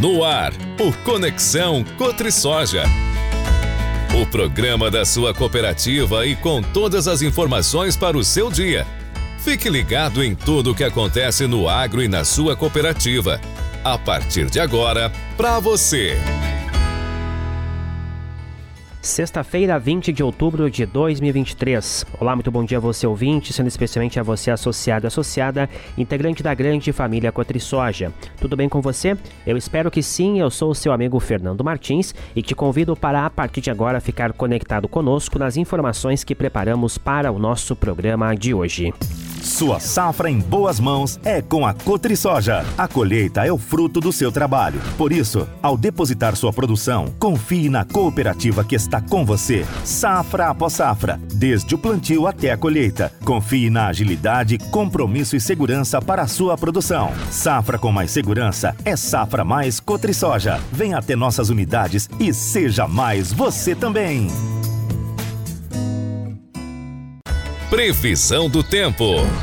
No ar, o Conexão Cotrisoja. O programa da sua cooperativa e com todas as informações para o seu dia. Fique ligado em tudo o que acontece no agro e na sua cooperativa. A partir de agora, para você. Sexta-feira, 20 de outubro de 2023. Olá, muito bom dia a você ouvinte, sendo especialmente a você associado e associada, integrante da grande família Cotrisoja. Tudo bem com você? Eu espero que sim, eu sou o seu amigo Fernando Martins e te convido para, a partir de agora, ficar conectado conosco nas informações que preparamos para o nosso programa de hoje. Sua safra em boas mãos é com a Cotrisoja. A colheita é o fruto do seu trabalho. Por isso, ao depositar sua produção, confie na cooperativa que está com você, safra após safra, desde o plantio até a colheita. Confie na agilidade, compromisso e segurança para a sua produção. Safra com mais segurança é safra mais Cotrisoja. Venha até nossas unidades e seja mais você também. Previsão do tempo.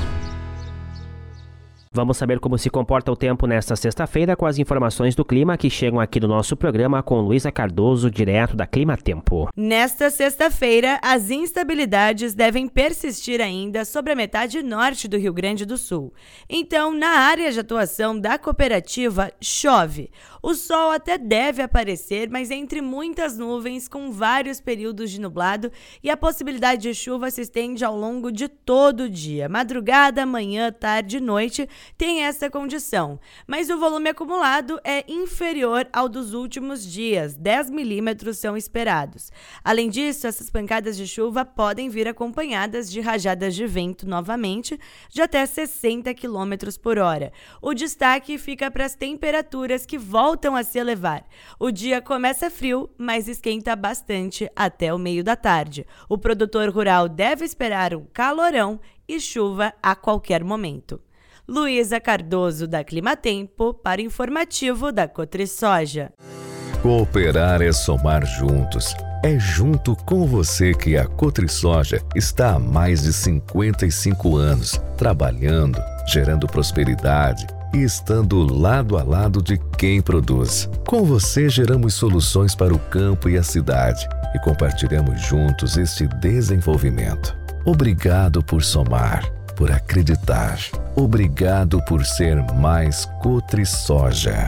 Vamos saber como se comporta o tempo nesta sexta-feira com as informações do clima que chegam aqui no nosso programa com Luísa Cardoso, direto da Clima Tempo. Nesta sexta-feira, as instabilidades devem persistir ainda sobre a metade norte do Rio Grande do Sul. Então, na área de atuação da cooperativa, chove. O sol até deve aparecer, mas entre muitas nuvens, com vários períodos de nublado, e a possibilidade de chuva se estende ao longo de todo o dia. Madrugada, manhã, tarde e noite tem essa condição, mas o volume acumulado é inferior ao dos últimos dias, 10 milímetros são esperados. Além disso, essas pancadas de chuva podem vir acompanhadas de rajadas de vento novamente, de até 60 km por hora. O destaque fica para as temperaturas que voltam a se elevar. O dia começa frio, mas esquenta bastante até o meio da tarde. O produtor rural deve esperar um calorão e chuva a qualquer momento. Luísa Cardoso, da Clima Tempo, para o informativo da Cotrisoja. Cooperar é somar juntos. É junto com você que a Cotrisoja está há mais de 55 anos, trabalhando, gerando prosperidade e estando lado a lado de quem produz. Com você geramos soluções para o campo e a cidade e compartilhamos juntos este desenvolvimento. Obrigado por somar, por acreditar. Obrigado por ser mais Cotrisoja.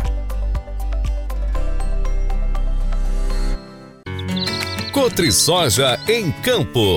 Cotrisoja em Campo.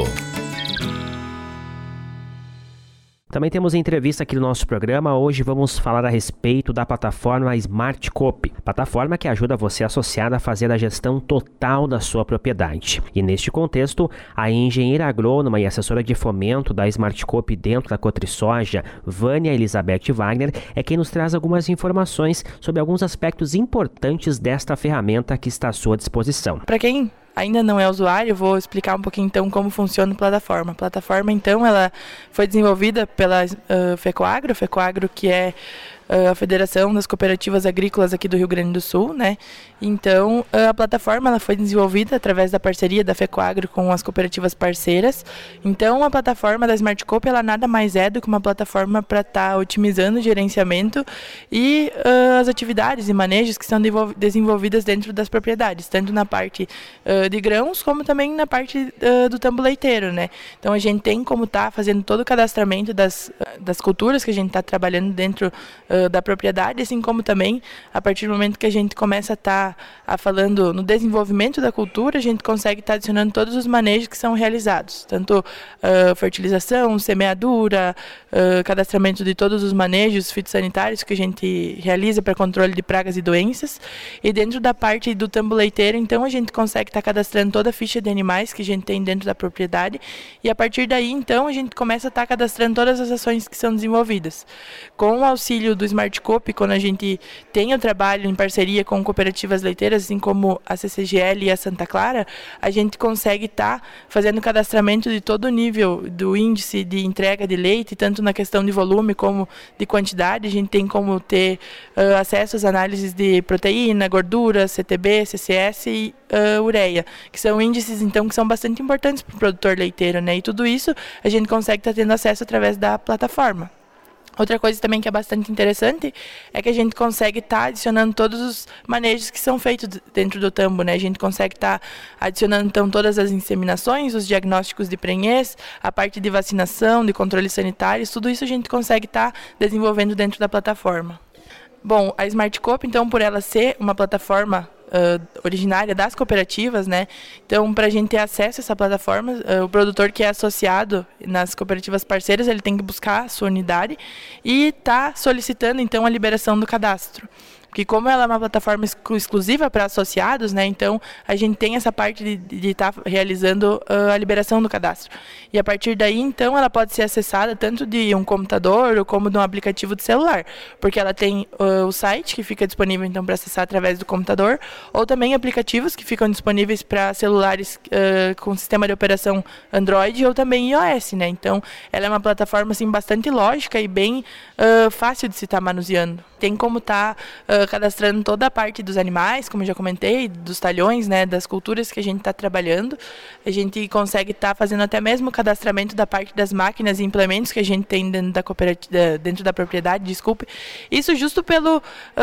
Também temos entrevista aqui no nosso programa. Hoje vamos falar a respeito da plataforma Smart Coop, plataforma que ajuda você associado a fazer a gestão total da sua propriedade. E neste contexto, a engenheira agrônoma e assessora de fomento da Smart Coop dentro da Cotrisoja, Vânia Elizabeth Wagner, é quem nos traz algumas informações sobre alguns aspectos importantes desta ferramenta que está à sua disposição. Para quem ainda não é usuário, eu vou explicar um pouquinho então como funciona a plataforma. A plataforma então ela foi desenvolvida pela FECOAGRO, que é a Federação das Cooperativas Agrícolas aqui do Rio Grande do Sul, né? Então, a plataforma ela foi desenvolvida através da parceria da FECOAGRO com as cooperativas parceiras. Então, a plataforma da Smart Coop, ela nada mais é do que uma plataforma para estar otimizando o gerenciamento e as atividades e manejos que são desenvolvidas dentro das propriedades, tanto na parte de grãos, como também na parte do tambo leiteiro, né? Então, a gente tem como estar fazendo todo o cadastramento das culturas que a gente está trabalhando dentro da propriedade, assim como também, a partir do momento que a gente começa a estar falando no desenvolvimento da cultura, a gente consegue estar adicionando todos os manejos que são realizados, tanto fertilização, semeadura, cadastramento de todos os manejos fitossanitários que a gente realiza para controle de pragas e doenças, e dentro da parte do tambo leiteiro, então, a gente consegue estar cadastrando toda a ficha de animais que a gente tem dentro da propriedade, e a partir daí, então, a gente começa a estar cadastrando todas as ações que são desenvolvidas. Com o auxílio do Smart Coop, quando a gente tem o trabalho em parceria com cooperativas leiteiras, assim como a CCGL e a Santa Clara, a gente consegue estar fazendo o cadastramento de todo o nível do índice de entrega de leite, tanto na questão de volume como de quantidade. A gente tem como ter acesso às análises de proteína, gordura, CTB, CCS e ureia, que são índices então que são bastante importantes para o produtor leiteiro, né? E tudo isso a gente consegue estar tendo acesso através da plataforma. Outra coisa também que é bastante interessante é que a gente consegue estar adicionando todos os manejos que são feitos dentro do tambo, né? A gente consegue estar adicionando, então, todas as inseminações, os diagnósticos de prenhez, a parte de vacinação, de controles sanitários, tudo isso a gente consegue estar desenvolvendo dentro da plataforma. Bom, a SmartCoop, então, por ela ser uma plataforma originária das cooperativas, né? Então, para a gente ter acesso a essa plataforma, o produtor que é associado nas cooperativas parceiras, ele tem que buscar a sua unidade e está solicitando, então, a liberação do cadastro. Porque como ela é uma plataforma exclusiva para associados, né, então a gente tem essa parte de estar realizando a liberação do cadastro. E a partir daí, então, ela pode ser acessada tanto de um computador ou como de um aplicativo de celular, porque ela tem o site que fica disponível, então, para acessar através do computador, ou também aplicativos que ficam disponíveis para celulares com sistema de operação Android ou também iOS, né. Então, ela é uma plataforma, assim, bastante lógica e bem fácil de se estar manuseando. Tem como estar cadastrando toda a parte dos animais, como eu já comentei, dos talhões, né, das culturas que a gente está trabalhando. A gente consegue estar fazendo até mesmo o cadastramento da parte das máquinas e implementos que a gente tem dentro da cooperativa, dentro da propriedade, desculpe. Isso justo pela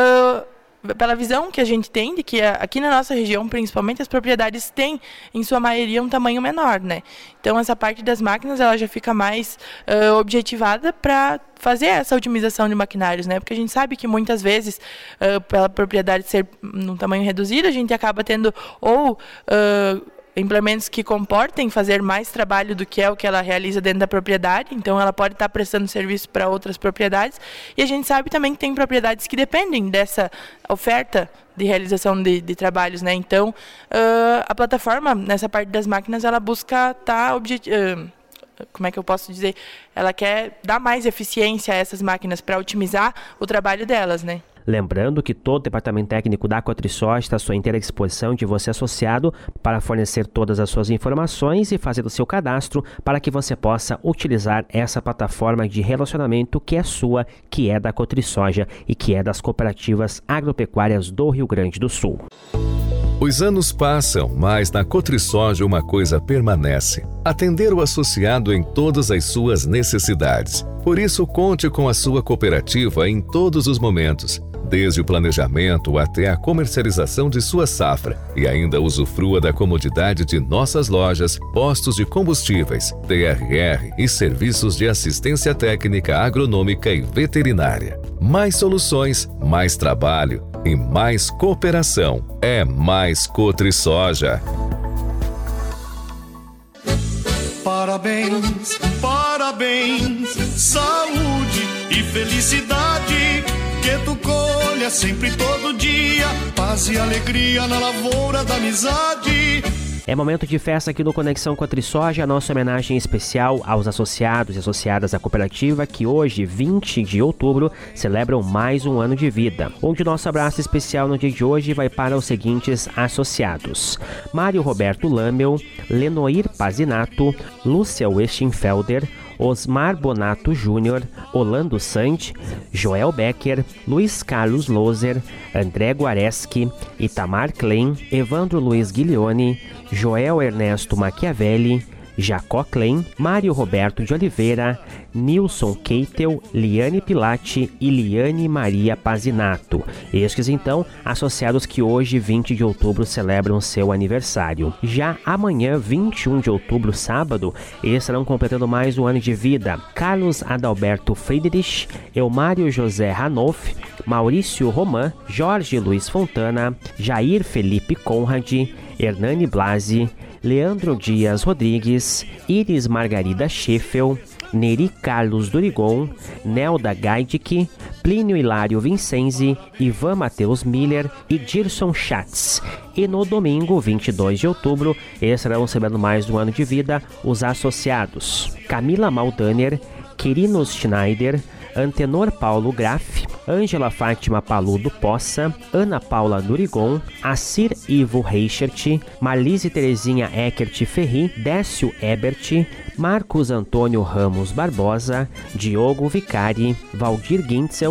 visão que a gente tem de que aqui na nossa região, principalmente, as propriedades têm, em sua maioria, um tamanho menor, né? Então, essa parte das máquinas, ela já fica mais objetivada para fazer essa otimização de maquinários, né? Porque a gente sabe que muitas vezes, pela propriedade ser num tamanho reduzido, a gente acaba tendo ou implementos que comportem fazer mais trabalho do que é o que ela realiza dentro da propriedade, então ela pode estar prestando serviço para outras propriedades, e a gente sabe também que tem propriedades que dependem dessa oferta de realização de trabalhos, né? Então, a plataforma, nessa parte das máquinas, ela busca estar como é que eu posso dizer? Ela quer dar mais eficiência a essas máquinas para otimizar o trabalho delas, né? Lembrando que todo o departamento técnico da Cotrisoja está à sua inteira disposição de você associado para fornecer todas as suas informações e fazer o seu cadastro para que você possa utilizar essa plataforma de relacionamento que é sua, que é da Cotrisoja e que é das cooperativas agropecuárias do Rio Grande do Sul. Os anos passam, mas na Cotrisoja uma coisa permanece: atender o associado em todas as suas necessidades. Por isso, conte com a sua cooperativa em todos os momentos, desde o planejamento até a comercialização de sua safra, e ainda usufrua da comodidade de nossas lojas, postos de combustíveis, TRR e serviços de assistência técnica agronômica e veterinária. Mais soluções, mais trabalho e mais cooperação. É mais Cotrisoja. Parabéns, parabéns, saúde e felicidade, que tu colha sempre todo dia, paz e alegria na lavoura da amizade. É momento de festa aqui no Conexão Cotrisoja, a nossa homenagem especial aos associados e associadas da cooperativa que hoje, 20 de outubro, celebram mais um ano de vida. Onde nosso abraço especial no dia de hoje vai para os seguintes associados: Mário Roberto Lamel, Lenoir Pazinato, Lúcia Westinfelder, Osmar Bonato Júnior, Orlando Sand, Joel Becker, Luiz Carlos Loser, André Guareschi, Itamar Klein, Evandro Luiz Guilione, Joel Ernesto Machiavelli, Jacó Klein, Mário Roberto de Oliveira, Nilson Keitel, Liane Pilati e Liane Maria Pazinato. Estes, então, associados que hoje, 20 de outubro, celebram seu aniversário. Já amanhã, 21 de outubro, sábado, estarão completando mais um ano de vida: Carlos Adalberto Friedrich, Elmário José Ranoff, Maurício Roman, Jorge Luiz Fontana, Jair Felipe Conrad, Hernani Blasi, Leandro Dias Rodrigues, Iris Margarida Scheffel, Neri Carlos Durigon, Nelda Gaidic, Plínio Hilário Vincenzi, Ivan Matheus Miller e Dirson Schatz. E no domingo, 22 de outubro, estarão celebrando mais um ano de vida os associados: Camila Maldaner, Quirinos Schneider, Antenor Paulo Graff, Ângela Fátima Paludo Poça, Ana Paula Durigon, Assir Ivo Reichert, Marlise Terezinha Eckert Ferri, Décio Ebert, Marcos Antônio Ramos Barbosa, Diogo Vicari, Valdir Gintzel,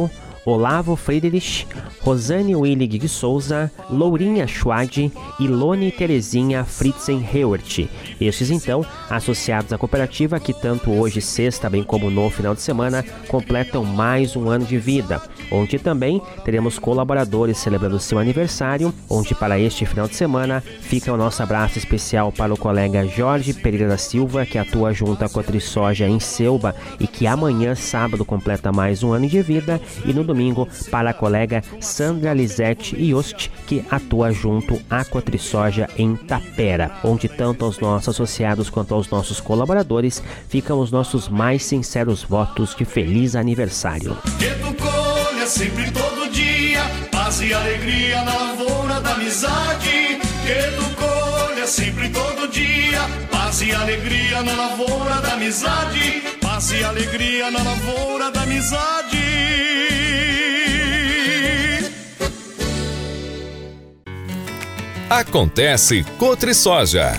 Olavo Friedrich, Rosane Willig de Souza, Lourinha Schwad e Lone Terezinha Fritzen-Hewert. Estes, então, associados à cooperativa que tanto hoje, sexta, bem como no final de semana, completam mais um ano de vida, onde também teremos colaboradores celebrando seu aniversário, onde para este final de semana fica o nosso abraço especial para o colega Jorge Pereira da Silva, que atua junto à Cotrisoja em Selba e que amanhã, sábado, completa mais um ano de vida, e no domingo para a colega Sandra Lisete Yost, que atua junto à Cotrisoja em Tapera, onde tanto aos nossos associados quanto aos nossos colaboradores ficam os nossos mais sinceros votos de feliz aniversário. Que tu colha sempre todo dia, paz e alegria na lavoura da amizade. Que tu colha sempre todo dia, paz e alegria na lavoura da amizade. Paz e alegria na lavoura da amizade. Acontece Cotrisoja.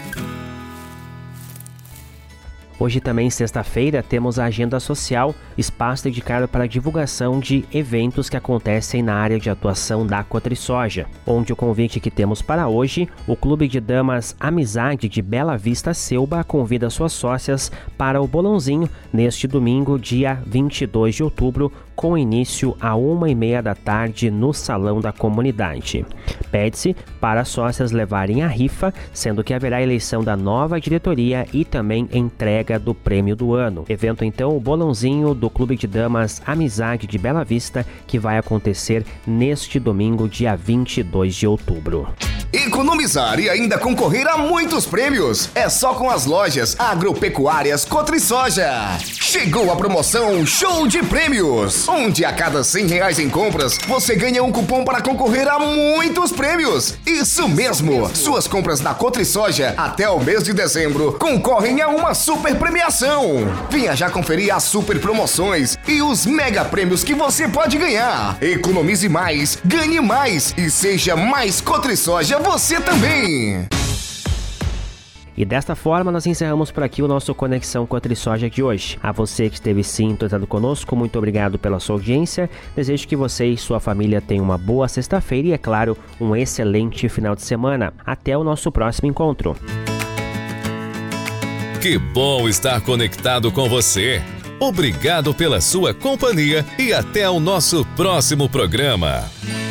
Hoje também, sexta-feira, temos a Agenda Social, espaço dedicado para a divulgação de eventos que acontecem na área de atuação da Cotrisoja, onde o convite que temos para hoje, o Clube de Damas Amizade de Bela Vista Selba convida suas sócias para o bolãozinho neste domingo, dia 22 de outubro, com início à 1h30 da tarde no Salão da Comunidade. Pede-se para as sócias levarem a rifa, sendo que haverá eleição da nova diretoria e também entrega do prêmio do ano. Evento, então, o bolãozinho do Clube de Damas Amizade de Bela Vista, que vai acontecer neste domingo, dia 22 de outubro. Economizar e ainda concorrer a muitos prêmios é só com as lojas agropecuárias Cotrisoja. Chegou a promoção Show de Prêmios, onde a cada R$100 em compras você ganha um cupom para concorrer a muitos prêmios. Isso mesmo, suas compras na Cotrisoja até o mês de dezembro concorrem a uma super premiação. Venha já conferir as super promoções e os mega prêmios que você pode ganhar. Economize mais, ganhe mais e seja mais Cotrisoja você também! E desta forma nós encerramos por aqui o nosso Conexão Cotrisoja de hoje. A você que esteve sintonizado conosco, muito obrigado pela sua audiência. Desejo que você e sua família tenham uma boa sexta-feira e, é claro, um excelente final de semana. Até o nosso próximo encontro. Que bom estar conectado com você. Obrigado pela sua companhia e até o nosso próximo programa.